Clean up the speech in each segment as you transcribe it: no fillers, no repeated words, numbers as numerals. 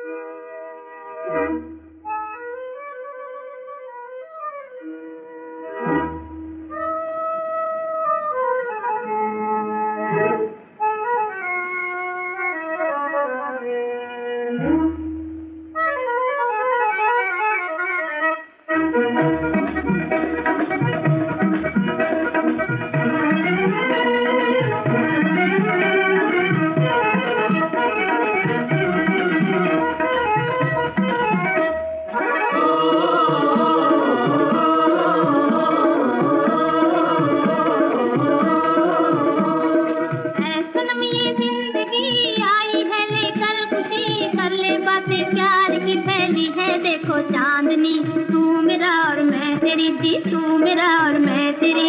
देखो चांदनी, तू मेरा और मैं तेरी जी, तू मेरा और मैं तेरी।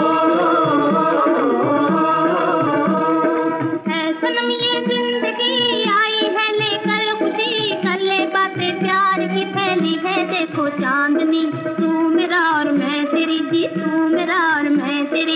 है सनम ये जिंदगी आई है लेकर खुशी, कर ले बातें प्यार की फैली है देखो चांदनी, तू मेरा और मैं तेरी जी, तू मेरा और मैं तेरी।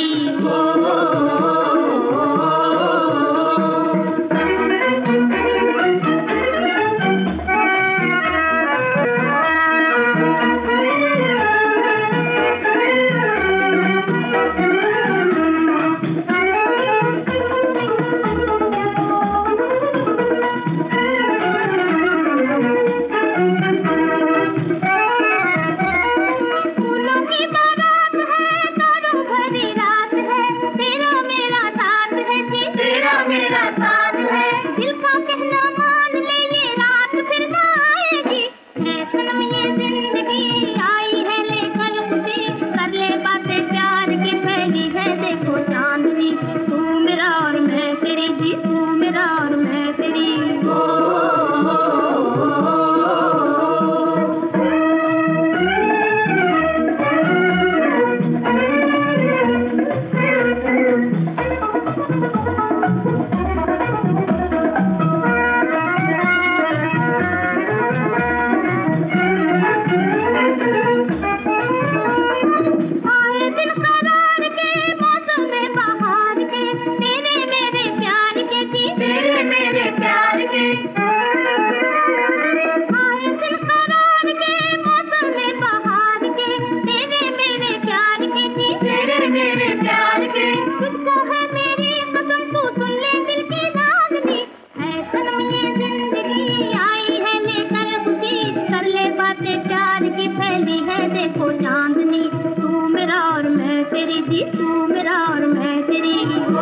देखो चांदनी, तू मेरा और मैं तेरी जी, तू मेरा और मैं तेरी।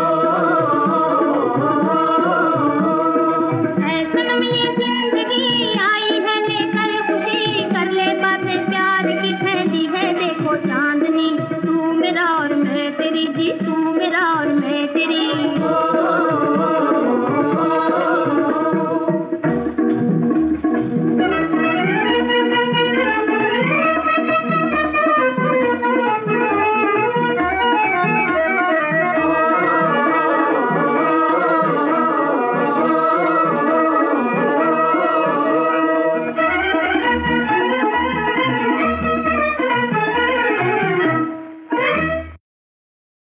है सनम ये जिंदगी आई है लेकर खुशी, कर ले बातें प्यार की फैली है देखो चांदनी, तू मेरा और मैं तेरी जी, तू मेरा और मैं तेरी।